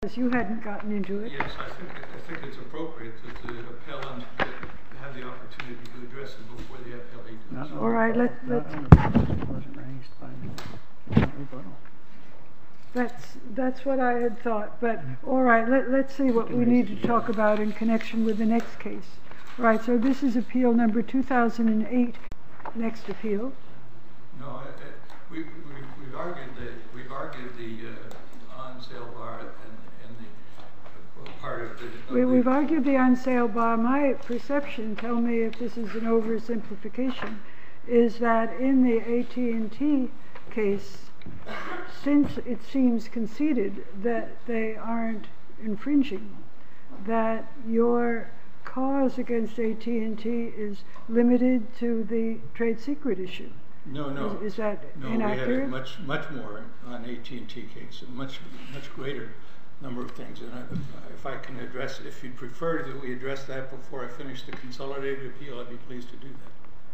You hadn't gotten into it. Yes, I think it's appropriate that the appellant have the opportunity to address it before the appellee does. All right, let's. That's what I had thought. But all right, let's see what we need to talk about in connection with the next case. All right, so this is appeal number 2008. Next appeal. No, we've argued the on-sale bar and the part of the. We've argued the on-sale bar. My perception, tell me if this is an oversimplification, is that in the AT&T case, since it seems conceded that they aren't infringing, that your cause against AT&T is limited to the trade secret issue. No. Is that inaccurate? We had much more on AT&T case, a much greater number of things. And if I can address it, if you'd prefer that we address that before I finish the consolidated appeal, I'd be pleased to do that.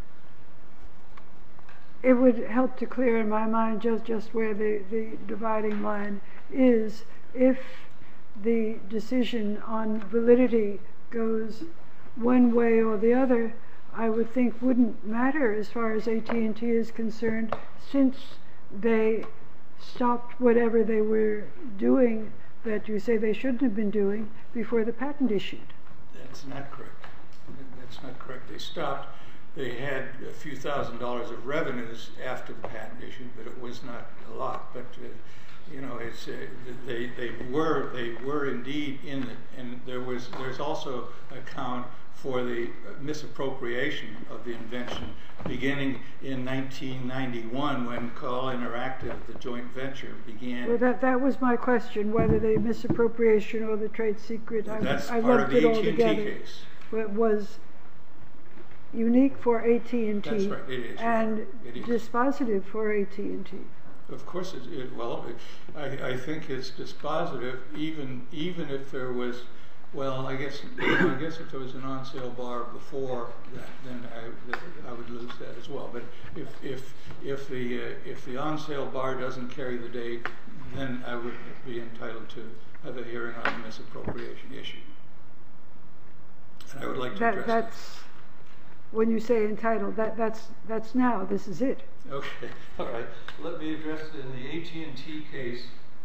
It would help to clear in my mind just where the dividing line is. If the decision on validity goes one way or the other, I would think wouldn't matter as far as AT&T is concerned, since they stopped whatever they were doing that you say they shouldn't have been doing before the patent issued. That's not correct. That's not correct. They stopped. They had a few $1,000s of revenues after the patent issued, but it was not a lot. But it's they were indeed in it, and there's also a count for the misappropriation of the invention beginning in 1991 when Call Interactive, the joint venture, began. Well, that was my question, whether the misappropriation or the trade secret. That's part of the AT&T case. But it was unique for AT&T. That's right, it is. And dispositive for AT&T. Of course, I think it's dispositive, even if there was. Well, I guess if there was an on-sale bar before that, then I would lose that as well. But if the on-sale bar doesn't carry the day, then I would be entitled to have a hearing on the misappropriation issue. And I would like to address that. When you say entitled, that's now. This is it. Okay. All right. Let me address it in the AT&T case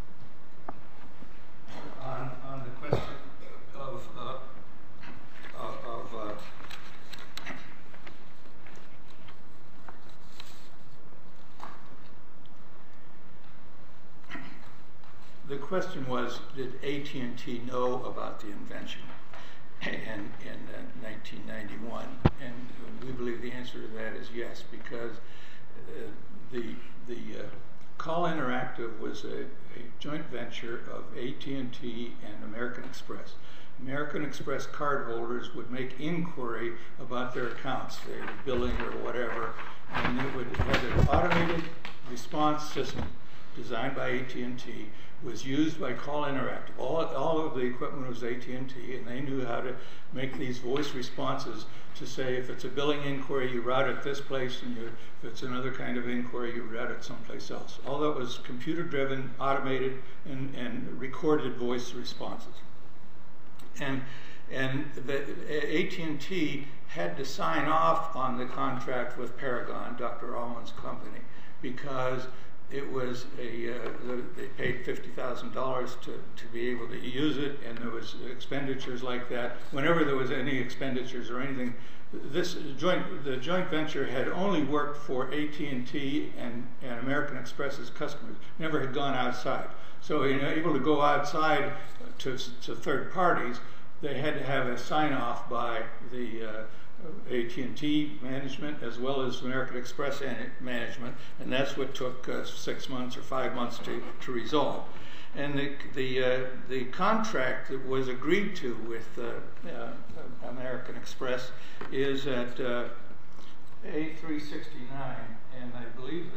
on the question of the question was, did AT&T know about the invention in 1991? And we believe the answer to that is yes, because the Call Interactive was a joint venture of AT&T and American Express. American Express cardholders would make inquiry about their accounts, their billing or whatever, and it would have an automated response system designed by AT&T, was used by Call Interactive. All of the equipment was AT&T, and they knew how to make these voice responses to say, if it's a billing inquiry, you route it this place, and if it's another kind of inquiry, you route it someplace else. All that was computer-driven, automated, and recorded voice responses. And AT&T had to sign off on the contract with Paragon, Dr. Allman's company, because it was they paid $50,000 to be able to use it, and there was expenditures like that. Whenever there was any expenditures or anything, the joint venture had only worked for AT&T and American Express's customers. Never had gone outside. So able to go outside to third parties, they had to have a sign-off by the AT&T management as well as American Express management, and that's what took 6 months or 5 months to resolve. And the contract that was agreed to with American Express is at A369, and I believe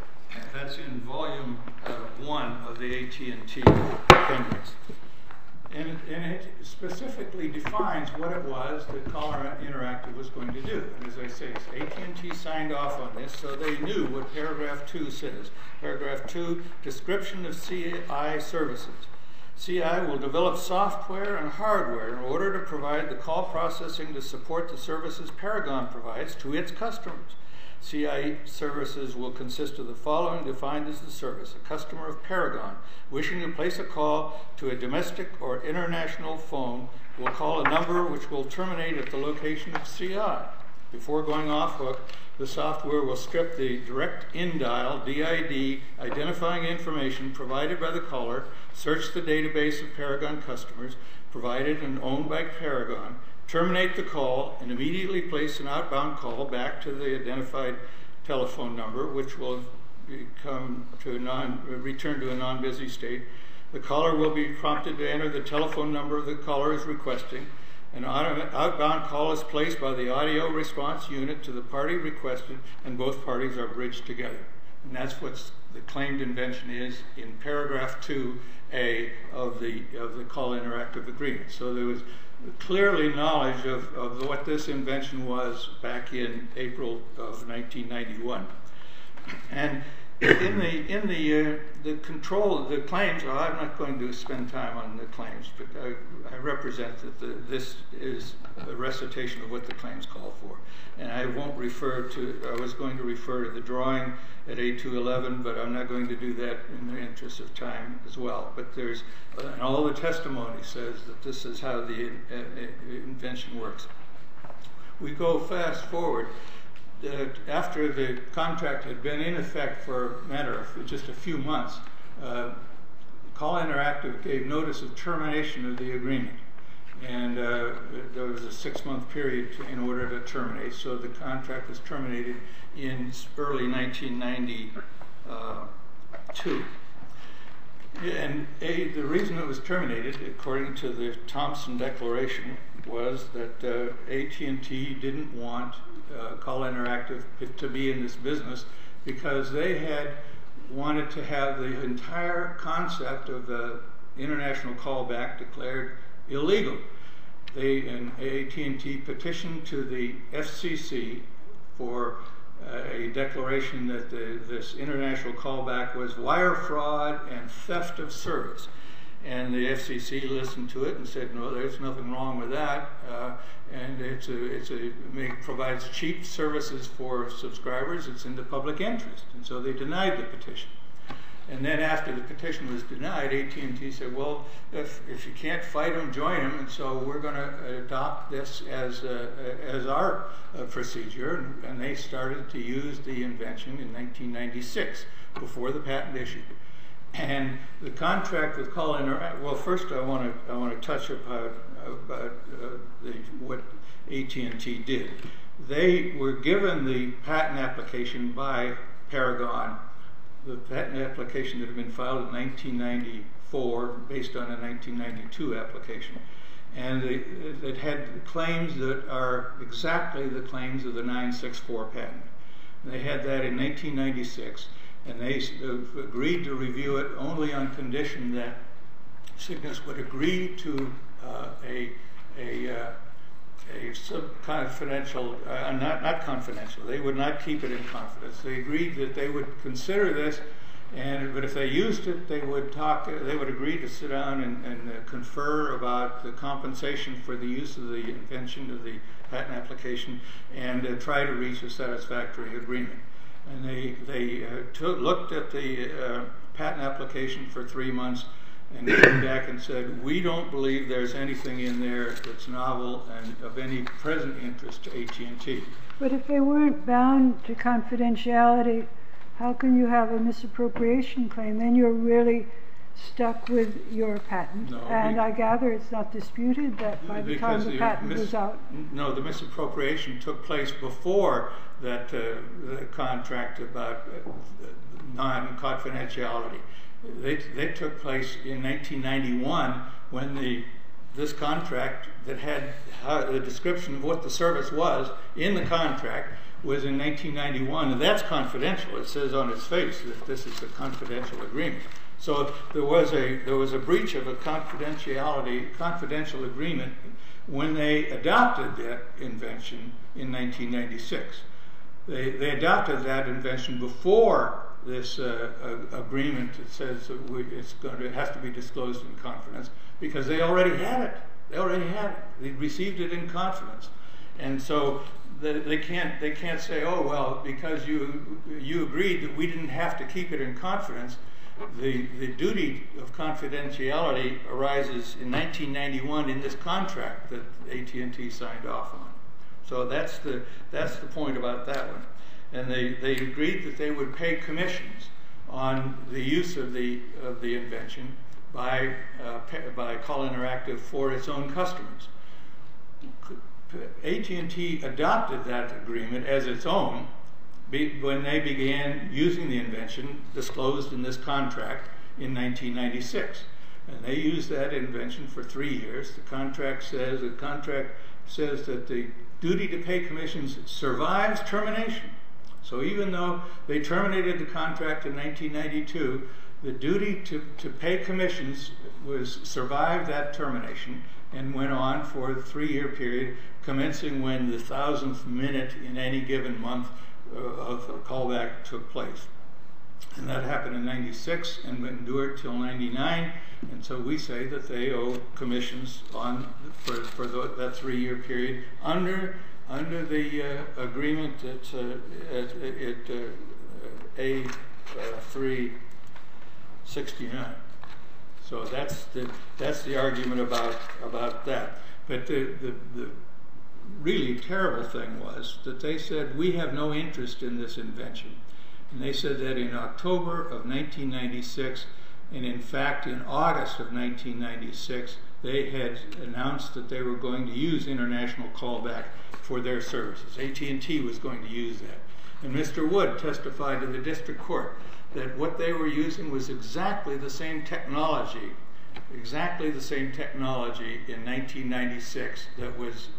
that's in volume 1 of the AT&T appendix. And it specifically defines what it was that Caller Interactive was going to do. And as I say, AT&T signed off on this, so they knew what paragraph 2 says. Paragraph 2, description of CI services. CI will develop software and hardware in order to provide the call processing to support the services Paragon provides to its customers. CI services will consist of the following defined as the service. A customer of Paragon wishing to place a call to a domestic or international phone will call a number which will terminate at the location of CI. Before going off hook, the software will strip the direct in-dial DID identifying information provided by the caller, search the database of Paragon customers provided and owned by Paragon, terminate the call, and immediately place an outbound call back to the identified telephone number, which will return to a non-busy state. The caller will be prompted to enter the telephone number the caller is requesting. An outbound call is placed by the audio response unit to the party requested, and both parties are bridged together. And that's what the claimed invention is in paragraph 2A of the Call Interactive Agreement. So there was clearly knowledge of what this invention was back in April of 1991. And in the control of the claims, well, I'm not going to spend time on the claims, but I represent that this is a recitation of what the claims call for. And I won't refer to, I was going to refer to the drawing at A211, but I'm not going to do that in the interest of time as well. But there's, and all the testimony says that this is how the invention works. We go fast forward. After the contract had been in effect for a matter of just a few months, Call Interactive gave notice of termination of the agreement. And there was a 6-month period in order to terminate, so the contract was terminated in early 1992. And the reason it was terminated, according to the Thompson Declaration, was that AT&T didn't want Call Interactive to be in this business because they had wanted to have the entire concept of the international callback declared illegal. AT&T petitioned to the FCC for a declaration that this international callback was wire fraud and theft of service. And the FCC listened to it and said, no, there's nothing wrong with that. And it provides cheap services for subscribers. It's in the public interest. And so they denied the petition. And then after the petition was denied, AT&T said, well, if you can't fight them, join them. And so we're going to adopt this as our procedure. And they started to use the invention in 1996, before the patent issued. And the contract with Call Interactive, well, first I want to touch about what AT&T did. They were given the patent application by Paragon, the patent application that had been filed in 1994 based on a 1992 application. And it had claims that are exactly the claims of the 964 patent. They had that in 1996. And they agreed to review it only on condition that Cygnus would agree to a confidential, not confidential. They would not keep it in confidence. They agreed that they would consider this, but if they used it, they would agree to sit down and confer about the compensation for the use of the invention of the patent application and try to reach a satisfactory agreement. And they looked at the patent application for 3 months and came back and said, we don't believe there's anything in there that's novel and of any present interest to AT&T. But if they weren't bound to confidentiality, how can you have a misappropriation claim? Then you're really stuck with your patent. No, and I gather it's not disputed that by the time the patent was out. No, the misappropriation took place before that the contract about non-confidentiality. They took place in 1991 when this contract that had the description of what the service was in the contract was in 1991, and that's confidential. It says on its face that this is a confidential agreement. So there was a breach of a confidential agreement when they adopted that invention in 1996. They adopted that invention before this agreement that says that it has to be disclosed in confidence, because they already had it. They received it in confidence, and so they can't say, oh well, because you agreed that we didn't have to keep it in confidence. The duty of confidentiality arises in 1991 in this contract that AT&T signed off on. So that's the point about that one. And they agreed that they would pay commissions on the use of the invention by Call Interactive for its own customers. AT&T adopted that agreement as its own when they began using the invention disclosed in this contract in 1996. And they used that invention for 3 years. The contract says that the duty to pay commissions survives termination. So even though they terminated the contract in 1992, the duty to pay commissions survived that termination and went on for the 3-year period, commencing when the 1,000th minute in any given month of a callback took place. And that happened in 96 and endured till 99, and so we say that they owe commissions for that 3-year period under the agreement at A369. So that's the argument about that. But the really terrible thing was that they said, we have no interest in this invention. And they said that in October of 1996, and in fact in August of 1996, they had announced that they were going to use international callback for their services. AT&T was going to use that. And Mr. Wood testified to the district court that what they were using was exactly the same technology in 1996 that was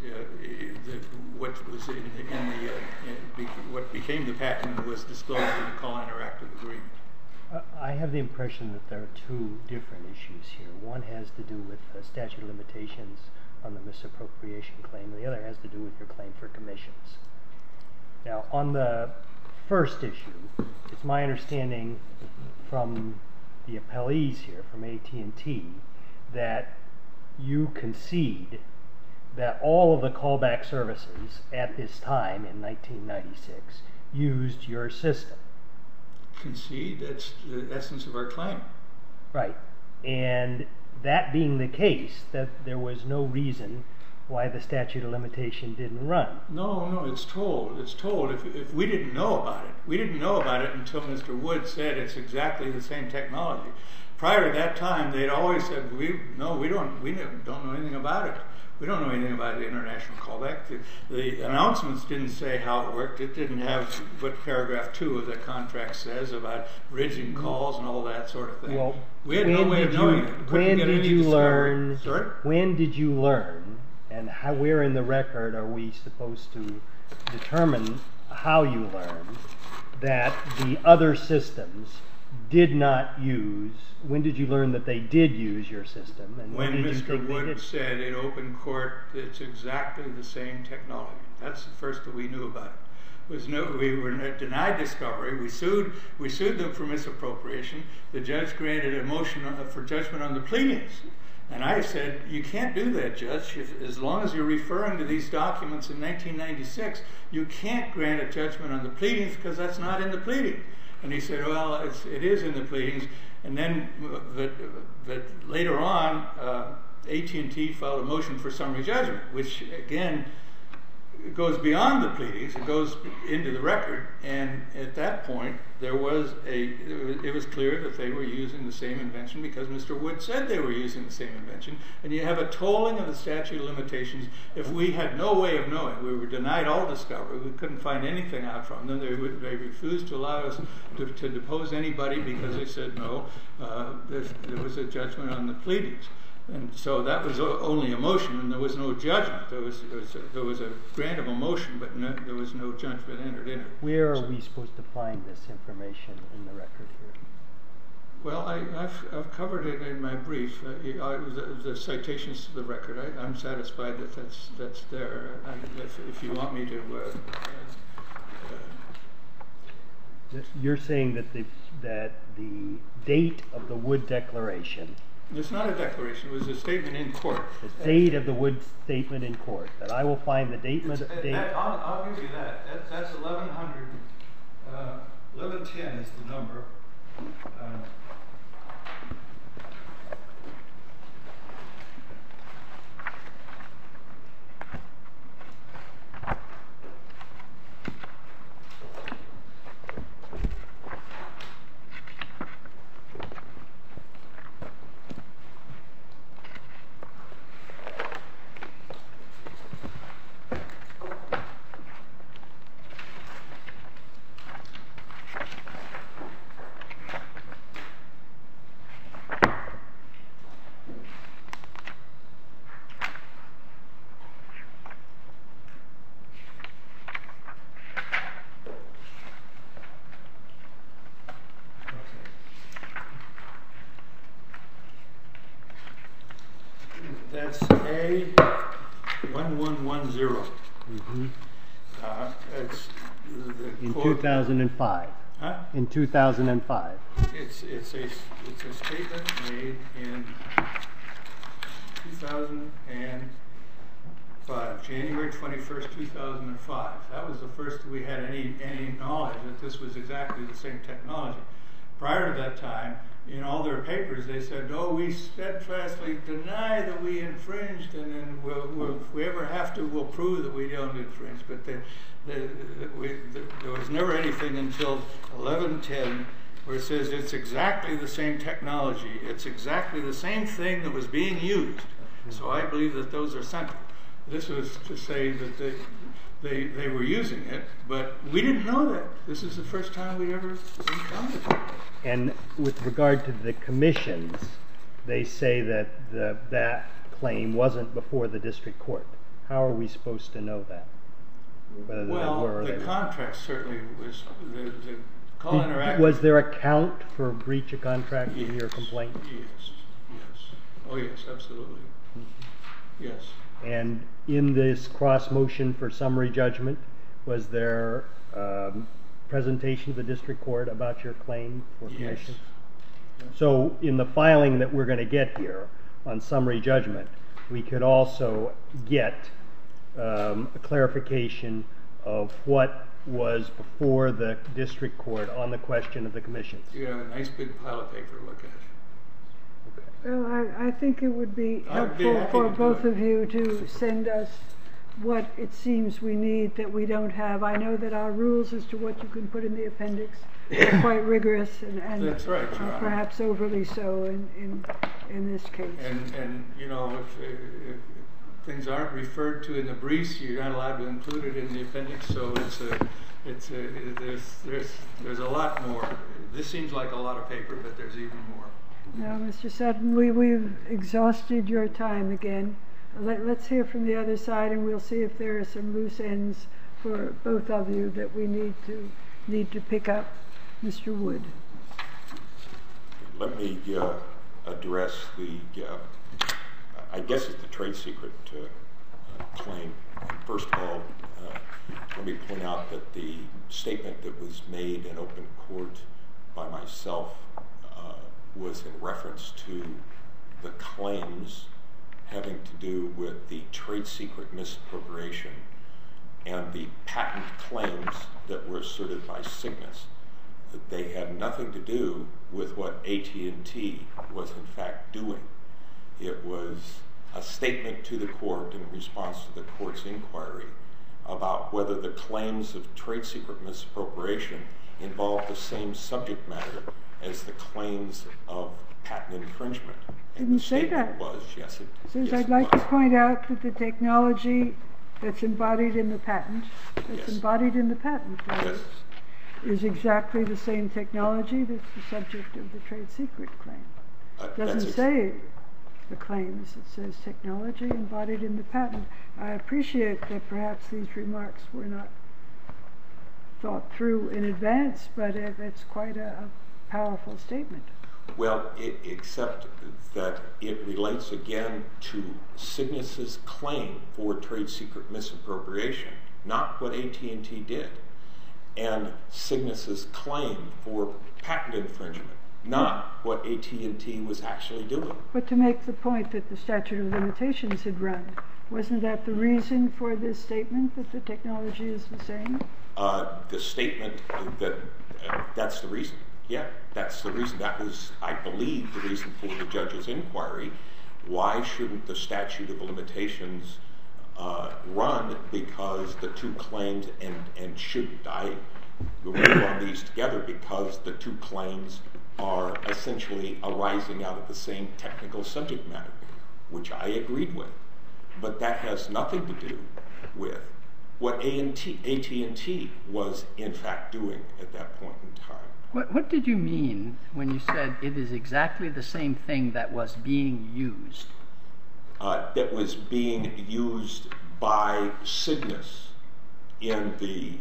what became the patent and was disclosed in the Call Interactive agreement. I have the impression that there are two different issues here. One has to do with statute of limitations on the misappropriation claim, and the other has to do with your claim for commissions. Now, on the first issue, it's my understanding from the appellees here, from AT&T, that you concede that all of the callback services at this time in 1996 used your system. Concede? That's the essence of our claim. Right. And that being the case, that there was no reason why the statute of limitation didn't run. No, it's told. It's told. If we didn't know about it, we didn't know about it until Mr. Wood said it's exactly the same technology. Prior to that time, they'd always said, we don't know anything about it. We don't know anything about the international callback. The announcements didn't say how it worked. It didn't have what paragraph 2 of the contract says about bridging calls and all that sort of thing. Well, we had no way of knowing it. When did you learn? Sorry? When did you learn, and where in the record are we supposed to determine how you learned that the other systems did not use? When did you learn that they did use your system? And when Mr. Wood said in open court that it's exactly the same technology. That's the first that we knew about it. We were denied discovery. We sued them for misappropriation. The judge granted a motion for judgment on the pleadings. And I said, you can't do that, Judge. As long as you're referring to these documents in 1996, you can't grant a judgment on the pleadings because that's not in the pleading. And he said, well, it is in the pleadings. And then later on, AT&T filed a motion for summary judgment, which again goes beyond the pleadings. It goes into the record. And at that point, it was clear that they were using the same invention because Mr. Wood said they were using the same invention. And you have a tolling of the statute of limitations. If we had no way of knowing, we were denied all discovery. We couldn't find anything out from them. They refused to allow us to depose anybody because they said no. There was a judgment on the pleadings. And so that was only a motion, and there was no judgment. There was a grant of a motion, but there was no judgment entered in it. Where are we supposed to find this information in the record here? Well, I've covered it in my brief. The citations to the record. I'm satisfied that that's there. If you want me to. You're saying that the date of the Wood Declaration. It's not a declaration. It was a statement in court. The date of the Wood statement in court. That I will find the date. I'll give you that. That's 1100. 1110 is the number. That's A1110. It's in 2005. Huh? In 2005. It's a statement made in 2005, January 21st, 2005. That was the first we had any knowledge that this was exactly the same technology. Prior to that time, in all their papers, they said, "No, we steadfastly deny that we infringed, and then if we ever have to, we'll prove that we don't infringe." But there was never anything until 1110 where it says it's exactly the same technology. It's exactly the same thing that was being used. So I believe that those are central. This was to say that they were using it, but we didn't know that. This is the first time we ever encountered it. And with regard to the commissions, they say that that claim wasn't before the district court. How are we supposed to know that? Well, the contract certainly was. The Call Interactive. Was there a count for breach of contract in your complaint? Yes. Oh, yes, absolutely. Yes. And in this cross motion for summary judgment, was there presentation to the district court about your claim for commission? Yes. So in the filing that we're going to get here on summary judgment, we could also get a clarification of what was before the district court on the question of the commissions. You have a nice big pile of paper to look at. Well, I think it would be helpful for both of you to send us what it seems we need that we don't have. I know that our rules as to what you can put in the appendix are quite rigorous and that's right, perhaps overly so in this case. And you know, if things aren't referred to in the briefs, you're not allowed to include it in the appendix. So there's a lot more. This seems like a lot of paper, but there's even more. Now, Mr. Sutton, we've exhausted your time again. Let's hear from the other side, and we'll see if there are some loose ends for both of you that we need to pick up. Mr. Wood. Let me address the, I guess it's the trade secret claim. First of all, let me point out that the statement that was made in open court by myself was in reference to the claims having to do with the trade secret misappropriation and the patent claims that were asserted by Cygnus. That they had nothing to do with what AT&T was in fact doing. It was a statement to the court in response to the court's inquiry about whether the claims of trade secret misappropriation involved the same subject matter as the claims of patent infringement. Didn't the say statement that. Was, yes, Since I'd like to point out that the technology that's embodied in the patent, is exactly the same technology that's the subject of the trade secret claim. Doesn't say the claims. It says technology embodied in the patent. I appreciate that perhaps these remarks were not thought through in advance, but it's quite a powerful statement. Well, except that it relates again to Cygnus's claim for trade secret misappropriation, not what AT&T did, and Cygnus's claim for patent infringement, not what AT&T was actually doing. But to make the point that the statute of limitations had run, wasn't that the reason for this statement, that the technology is the same? The statement that's the reason. Yeah, that's the reason. That was, I believe, the reason for the judge's inquiry. Why shouldn't the statute of limitations run? Because the two claims, and shouldn't I run these together, because the two claims are essentially arising out of the same technical subject matter, which I agreed with. But that has nothing to do with what AT&T was in fact doing at that point in time. What did you mean when you said it is exactly the same thing that was being used? That was being used by Cygnus in the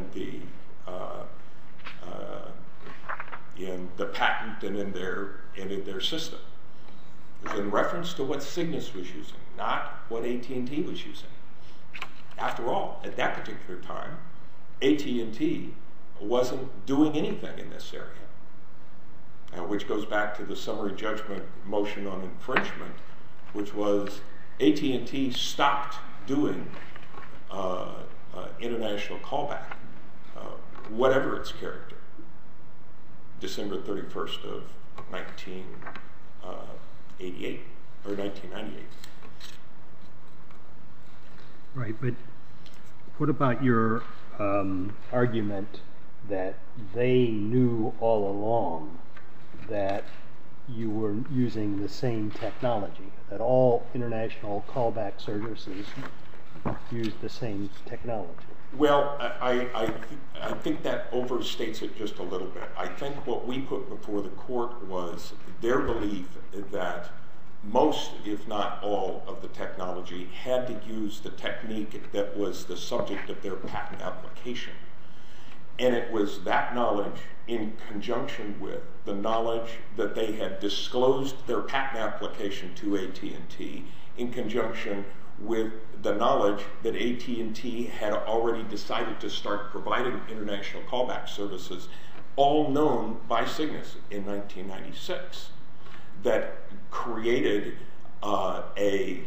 patent and in their system. It was in reference to what Cygnus was using, not what AT&T was using. After all, at that particular time, AT&T wasn't doing anything in this area, which goes back to the summary judgment motion on infringement, which was AT&T stopped doing international callback, whatever its character, December 31st of 1988 or 1998. Right, but what about your argument that they knew all along that you were using the same technology, that all international callback services use the same technology? Well, I think that overstates it just a little bit. I think what we put before the court was their belief that most, if not all, of the technology had to use the technique that was the subject of their patent application. And it was that knowledge in conjunction with the knowledge that they had disclosed their patent application to AT&T, in conjunction with the knowledge that AT&T had already decided to start providing international callback services, all known by Cygnus in 1996, that created a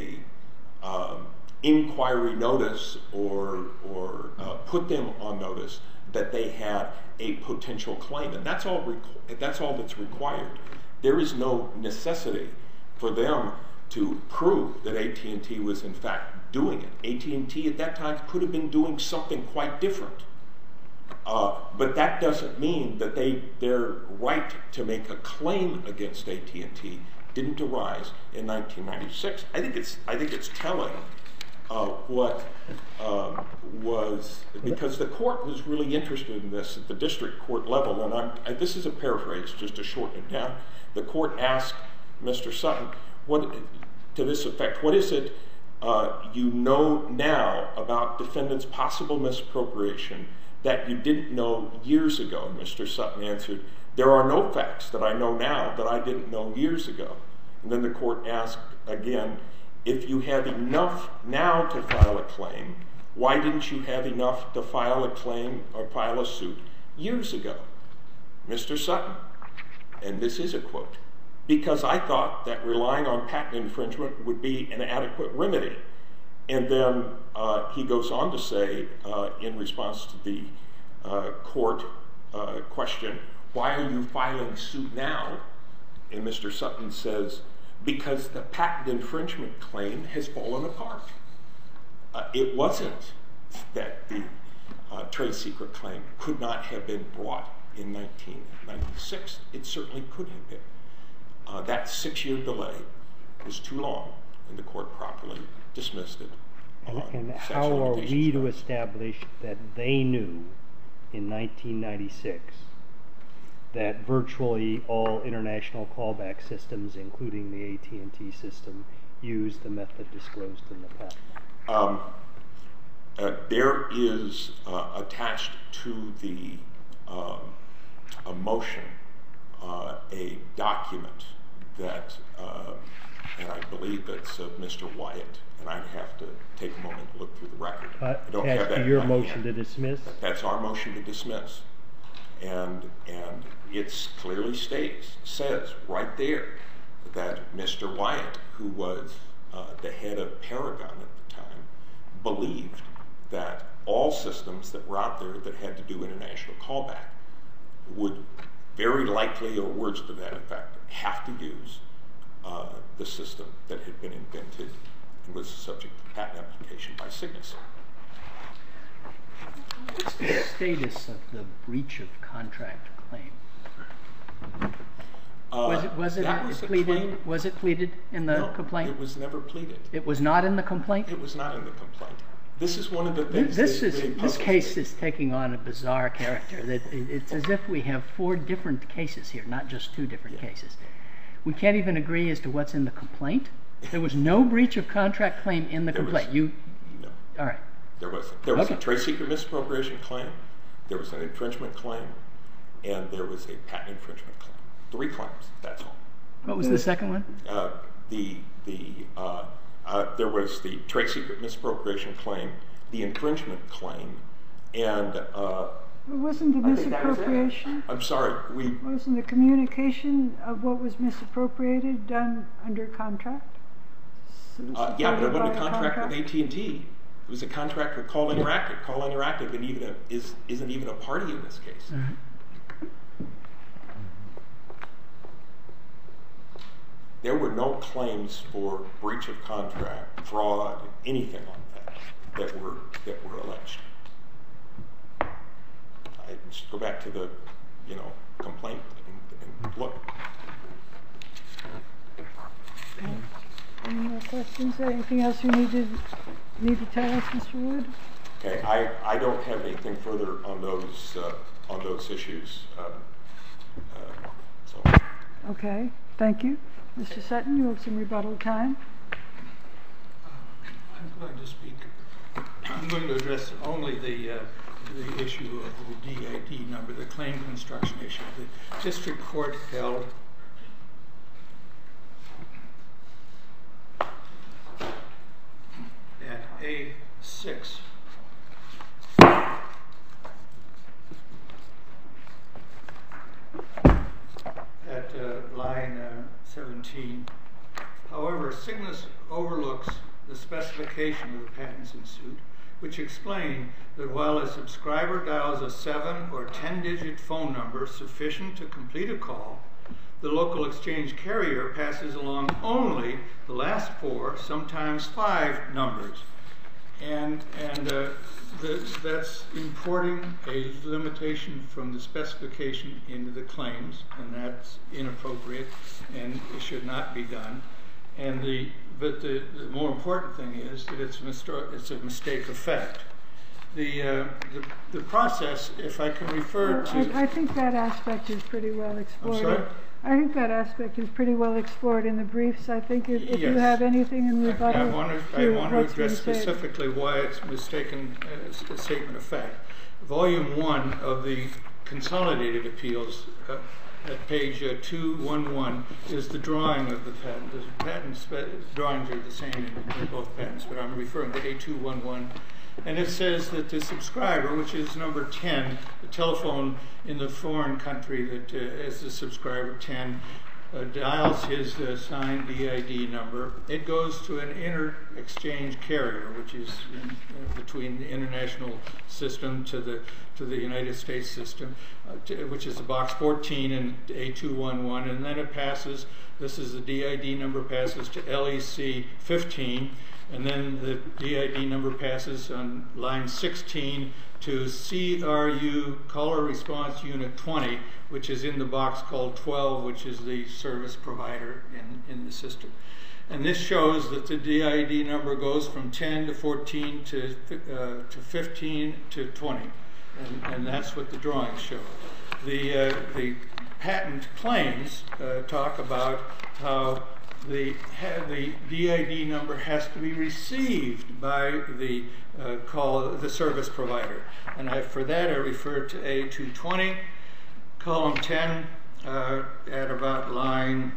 inquiry notice or put them on notice that they had a potential claim. And that's all that's required. There is no necessity for them to prove that AT&T was in fact doing it. AT&T at that time could have been doing something quite different. But that doesn't mean that their right to make a claim against AT&T didn't arise in 1996. I think it's telling what was, because the court was really interested in this at the district court level, and this is a paraphrase just to shorten it down. The court asked Mr. Sutton, to this effect, what is it you know now about defendants' possible misappropriation that you didn't know years ago? Mr. Sutton answered, there are no facts that I know now that I didn't know years ago. And then the court asked again, if you have enough now to file a claim, why didn't you have enough to file a claim or file a suit years ago? Mr. Sutton, and this is a quote, because I thought that relying on patent infringement would be an adequate remedy. And then he goes on to say, in response to the court question, why are you filing suit now? And Mr. Sutton says, because the patent infringement claim has fallen apart. It wasn't that the trade secret claim could not have been brought in 1996. It certainly could have been. That 6-year delay was too long, and the court properly dismissed it. And how are we to establish that they knew in 1996 that virtually all international callback systems, including the AT&T system, use the method disclosed in the patent? There is attached to the a motion, a document that, and I believe it's Mr. Wyatt, and I'd have to take a moment to look through the record. I don't have that. Your motion to dismiss? That's our motion to dismiss, and it clearly says right there that Mr. Wyatt, who was the head of Paragon at the time, believed that all systems that were out there that had to do international callback would very likely, or words to that effect, have to use the system that had been invented and was subject to patent application by Cygnus. What's the status of the breach of contract claim? Was it pleaded in the complaint? It was never pleaded. It was not in the complaint? It was not in the complaint. This is one of the things this case is taking on a bizarre character. It's as if we have 4 different cases here, not just 2 different cases. We can't even agree as to what's in the complaint. There was no breach of contract claim in the complaint. No. All right. There was a trade secret misappropriation claim, there was an infringement claim, and there was a patent infringement claim. 3 claims, that's all. What was the second one? There was the trade secret misappropriation claim, the infringement claim, and wasn't the misappropriation? I'm sorry, wasn't the communication of what was misappropriated done under contract? Yeah, but it wasn't a contract with AT&T. It was a contract with Call Interactive. Call Interactive isn't even a party in this case. There were no claims for breach of contract, fraud, anything like that were alleged. I just go back to the complaint and look. Any more questions? Anything else you need to tell us, Mr. Wood? Okay, I don't have anything further on those issues. Okay, thank you. Mr. Sutton, you have some rebuttal time. I'm going to address only the issue of the DID number, the claim construction issue. The district court held at A6 at line 17. However, Cygnus overlooks the specification of the patents in suit, which explain that while a subscriber dials a 7 or 10-digit phone number sufficient to complete a call, the local exchange carrier passes along only the last 4, sometimes 5 numbers. And that's importing a limitation from the specification into the claims, and that's inappropriate, and it should not be done. But the more important thing is that it's a mistake of fact. The process, if I can refer to... I think that aspect is pretty well explored. I'm sorry? I think that aspect is pretty well explored in the briefs. I think if you have anything in rebuttal... I want to address specifically why it's mistaken a statement of fact. Volume 1 of the Consolidated Appeals at page 211 is the drawing of the patent. The patent drawings are the same in both patents, but I'm referring to A211. And it says that the subscriber, which is number 10, the telephone in the foreign country that is the subscriber 10, dials his assigned DID number. It goes to an inter-exchange carrier, which is between the international system to the United States system, which is the box 14 in A211, and then it passes, this is the DID number, passes to LEC 15, and then the DID number passes on line 16 to CRU, Caller Response Unit 20, which is in the box called 12, which is the service provider in the system. And this shows that the DID number goes from 10 to 14 to 15 to 20. And that's what the drawings show. The patent claims talk about how the DID number has to be received by the service provider. And for that I refer to A220, column 10, at about line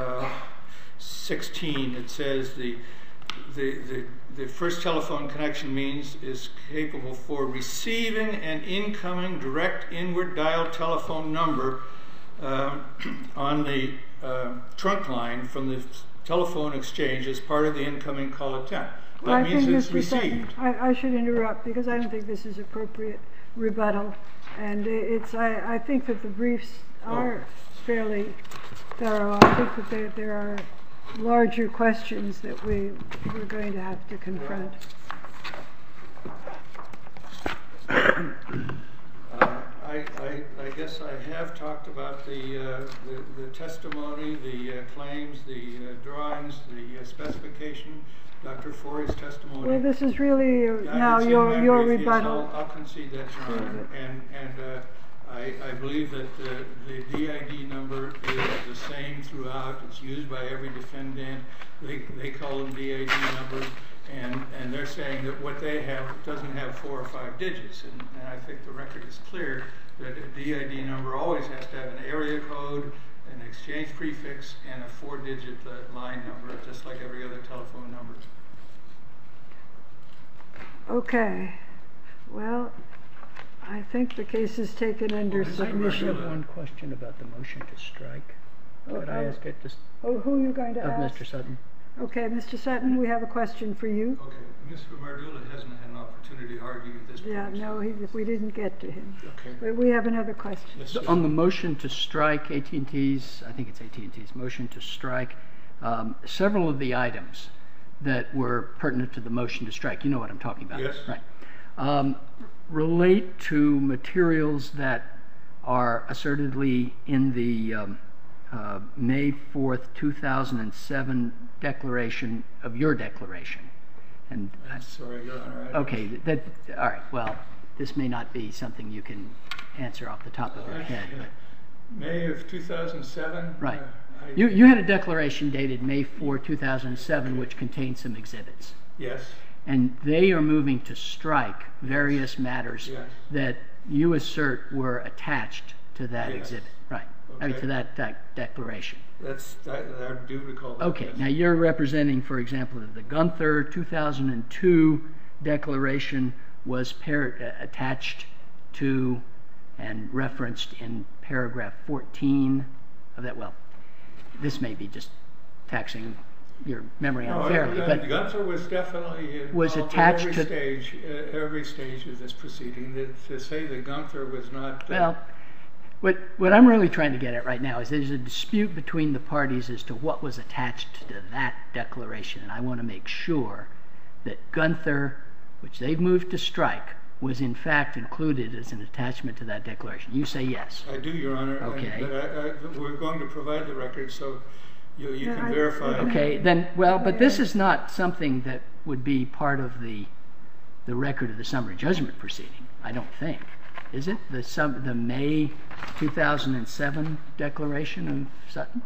16. It says the first telephone connection means is capable for receiving an incoming direct inward dial telephone number on the trunk line from the telephone exchange as part of the incoming call attempt. That means it's received. I should interrupt because I don't think this is appropriate rebuttal, and I think that the briefs are fairly thorough. I think that there are larger questions that we're going to have to confront. I guess I have talked about the testimony, the claims, the drawings, the specification, Dr. Forey's testimony. Well, this is really now your rebuttal. Yes, I'll concede that, Your Honor. And I believe that the DID number is the same throughout. It's used by every defendant. They call them DID numbers, and they're saying that what they have doesn't have 4 or 5 digits. And I think the record is clear that a DID number always has to have an area code, an exchange prefix, and a 4-digit line number, just like every other telephone number. Okay. Well, I think the case is taken under submission. I have one question about the motion to strike. Could I ask it just who are you going to ask? Mr. Sutton. Okay, Mr. Sutton, we have a question for you. Okay. Mr. Mardula hasn't had an opportunity to argue this point. Yeah, no, we didn't get to him. Okay. But we have another question. Yes, On the motion to strike, AT&T's, I think it's AT&T's motion to strike, several of the items that were pertinent to the motion to strike, you know what I'm talking about. Yes. Right. Relate to materials that are assertedly in the May 4th, 2007 declaration of your declaration. And I'm sorry, Your Honor. Okay, all right, well, this may not be something you can answer off the top of your head. But May of 2007? right. You had a declaration dated May 4, 2007, which contained some exhibits. Yes. And they are moving to strike various matters that you assert were attached to that exhibit. Right. Okay. I mean, to that declaration. I do recall that. Okay, yes. now you're representing, for example, that the Gunther 2002 declaration was attached to and referenced in paragraph 14 of that. Well, this may be just taxing your memory unfairly, but Gunther was definitely attached at to every stage of this proceeding. To say that Gunther was not... Well, what I'm really trying to get at right now is there's a dispute between the parties as to what was attached to that declaration, and I want to make sure that Gunther, which they've moved to strike, was in fact included as an attachment to that declaration. You say yes. I do, Your Honor. Okay. But we're going to provide the record so you can verify. Okay, then, well, but this is not something that would be part of the record of the summary judgment proceeding, I don't think. Is it? The May 2007 declaration of Sutton?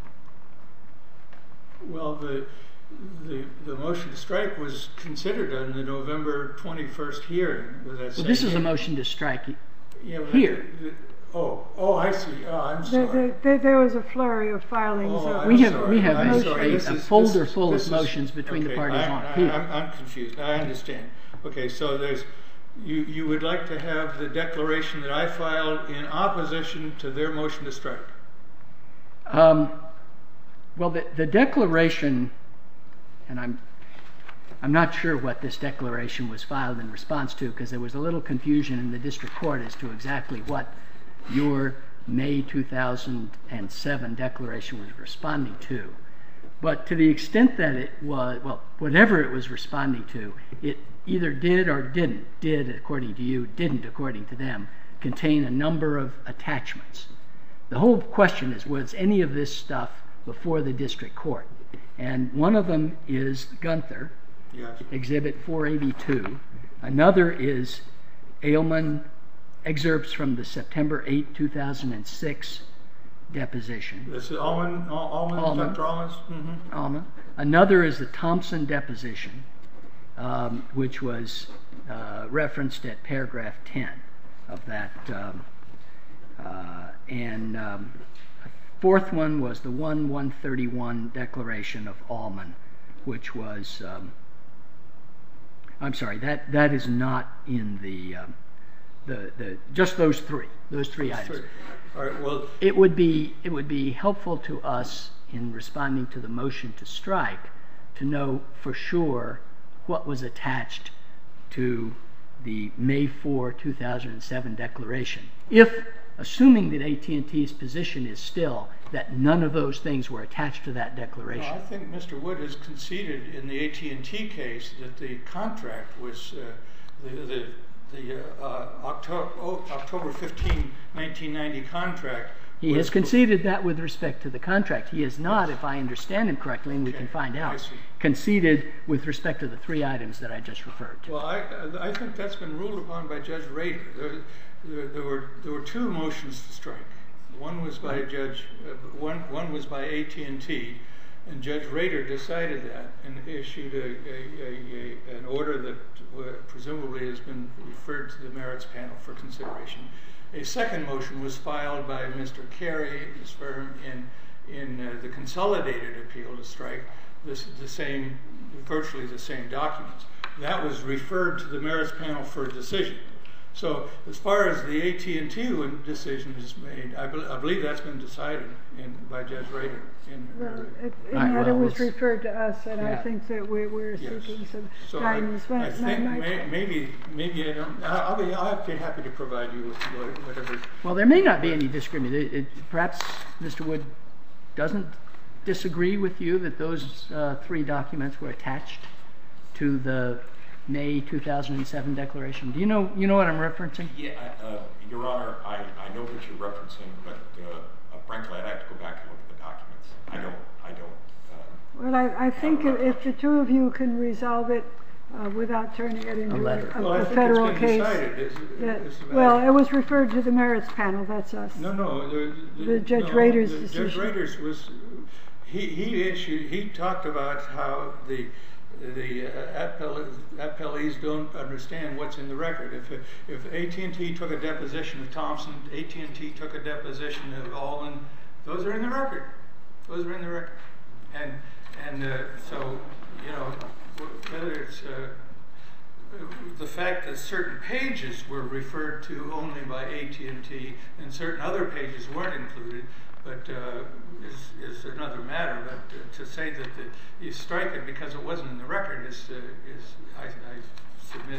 Well, the motion to strike was considered on the November 21st hearing. Well, this is a motion to strike here. I see. I'm sorry. There was a flurry of filings. We have a folder full of motions between the parties on here. I'm confused. I understand. Okay, so you would like to have the declaration that I filed in opposition to their motion to strike? Well, the declaration, and I'm not sure what this declaration was filed in response to, because there was a little confusion in the district court as to exactly what your May 2007 declaration was responding to. But to the extent that it was, well, whatever it was responding to, it either did or did according to you, didn't according to them, contain a number of attachments. The whole question is, was any of this stuff before the district court? And one of them is Gunther, yes. Exhibit 482. Another is Ailman excerpts from the September 8, 2006 deposition. This is Dr. Allman's? Mm-hmm. Allman. Another is the Thompson deposition, which was referenced at paragraph 10 of that. And a fourth one was the 131 declaration of Allman, which was, I'm sorry, that is not in the just those three items. All right, well, it would be helpful to us in responding to the motion to strike to know for sure what was attached to the May 4, 2007 declaration. If, assuming that AT&T's position is still that none of those things were attached to that declaration. I think Mr. Wood has conceded in the AT&T case that the contract was the October 15, 1990 contract. He has conceded that with respect to the contract. He has not, if I understand him correctly, and we can find out, conceded with respect to the three items that I just referred to. Well, I think that's been ruled upon by Judge Rader. There were two motions to strike. One was by one was by AT&T, and Judge Rader decided that and issued an order that presumably has been referred to the merits panel for consideration. A second motion was filed by Mr. Carey's firm in the consolidated appeal to strike virtually the same documents. That was referred to the merits panel for a decision. So as far as the AT&T decision is made, I believe that's been decided by Judge Rader. It was referred to us, and I think that we're seeking some guidance. I think maybe I don't. I'll be happy to provide you with whatever. Well, there may not be any disagreement. Perhaps Mr. Wood doesn't disagree with you that those three documents were attached to the May 2007 declaration. Do you know what I'm referencing? Yeah, Your Honor, I know what you're referencing, but frankly, I'd have to go back and look at the documents. I don't. Well, I think if the two of you can resolve it without turning it into a federal case. Well, it was referred to the merits panel. That's us. No. The Judge Rader's decision. Judge Rader's was he talked about how the appellees don't understand what's in the record. If AT&T took a deposition of Thompson, AT&T took a deposition of Allman, those are in the record. And so, whether it's the fact that certain pages were referred to only by AT&T and certain other pages weren't included, but is another matter. But to say that you strike it because it wasn't in the record is I submit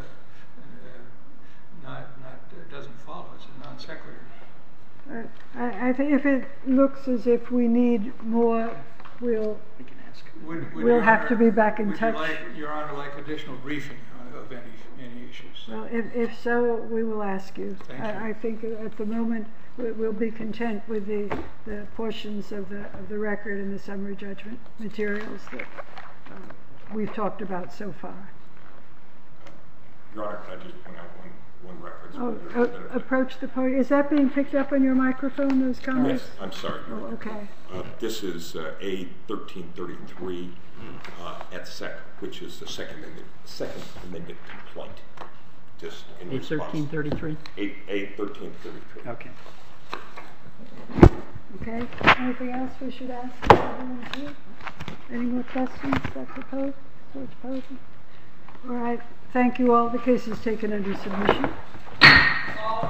doesn't follow. It's a non sequitur. I think if it looks as if we need more, we'll have to be back in touch. Would Your Honor like additional briefing of any issues? Well, if so, we will ask you. Thank you. I think at the moment we'll be content with the portions of the record and the summary judgment materials that we've talked about so far. Your Honor, can I just point out one reference? Approach the podium. Is that being picked up on your microphone, those comments? Yes, I'm sorry. Oh, okay. This is A1333 at SEC, which is the second amended complaint. Just in response. A1333? A1333. Okay. Okay. Anything else we should ask? Any more questions, Dr. Pope? George Pope? All right. Thank you all. The case is taken under submission.